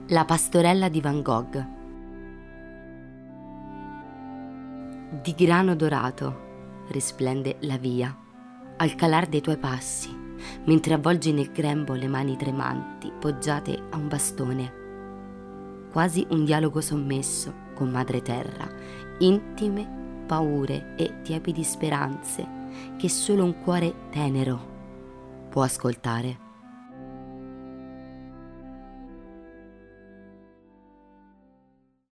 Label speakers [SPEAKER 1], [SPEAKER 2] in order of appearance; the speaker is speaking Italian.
[SPEAKER 1] La pastorella di Van Gogh. Di grano dorato risplende la via al calar dei tuoi passi, mentre avvolgi nel grembo le mani tremanti poggiate a un bastone. Quasi un dialogo sommesso con madre terra, intime paure e tiepidi speranze che solo un cuore tenero può ascoltare.